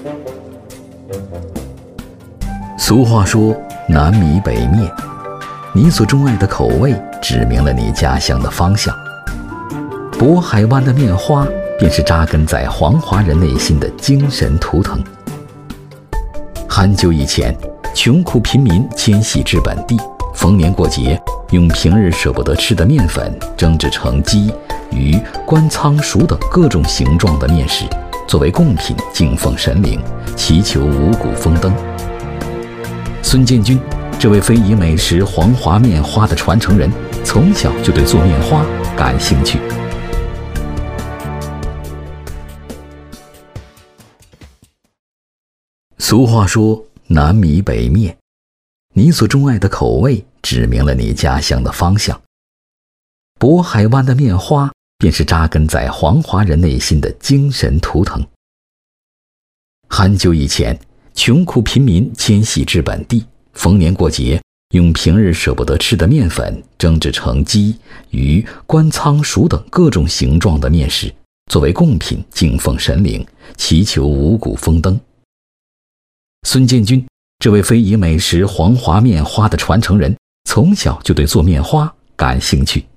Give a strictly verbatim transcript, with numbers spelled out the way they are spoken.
俗话说南米北面，你所钟爱的口味指明了你家乡的方向。渤海湾的面花便是扎根在黄华人内心的精神图腾。很久以前，穷苦贫民迁徙至本地，逢年过节用平日舍不得吃的面粉蒸制成鸡、鱼、官仓鼠等各种形状的面食，作为贡品敬奉神灵，祈求五谷丰登。孙建军这位非遗美食黄华面花的传承人，从小就对做面花感兴趣。俗话说南米北面，你所钟爱的口味指明了你家乡的方向。渤海湾的面花便是扎根在黄华人内心的精神图腾。很久以前，穷苦贫民迁徙至本地，逢年过节用平日舍不得吃的面粉蒸制成鸡、鱼、官仓鼠等各种形状的面食，作为贡品敬奉神灵，祈求五谷丰登。孙建军这位非遗美食黄华面花的传承人，从小就对做面花感兴趣。